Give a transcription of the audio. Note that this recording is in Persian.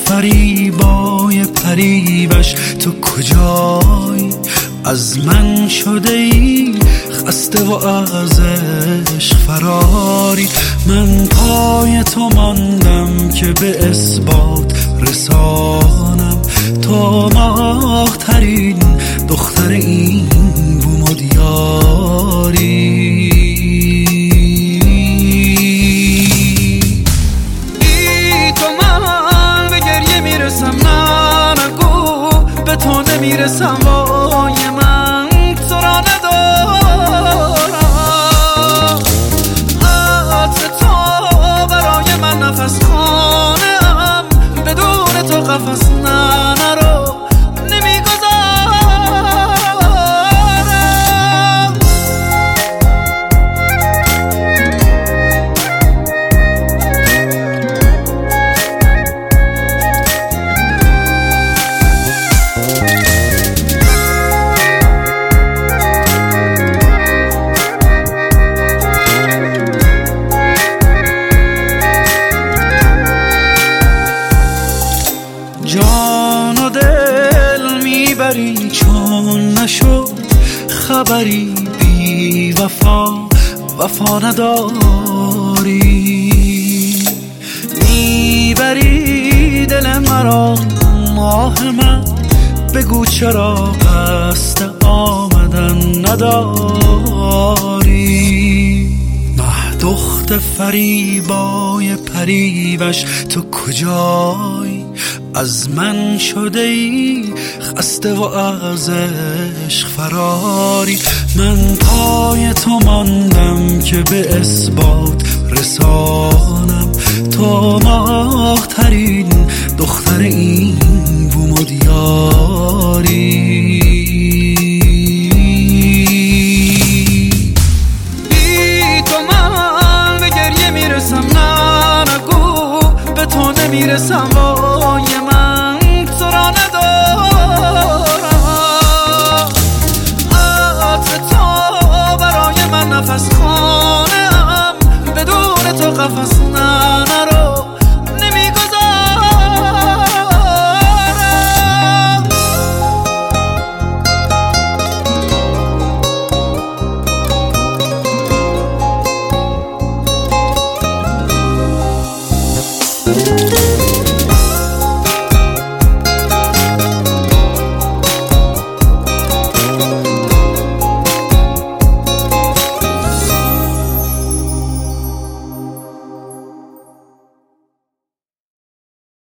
فریبای پریوش تو کجایی؟ از من شده ای خسته و از عشق فراری. من پای تو ماندم که به اثبات رسانم، تو ماه ترین دختر این بوم و دیاری. تو نمیرسم وای من تو را ندارم، عطر تو برای من نفس خانم، بدون تو قفس نرو نمیگذارم. جان و دل میبری چون نشد خبری، بی وفا نداری. میبری دل مرا ماه من، بگو چرا قصد آمدن نداری. دخت فریبای پریوش تو کجایی؟ از من شده ای خسته و از عشق فراری. من پای تو ماندم که به اثبات رسانم، تو ماه ترین دختر این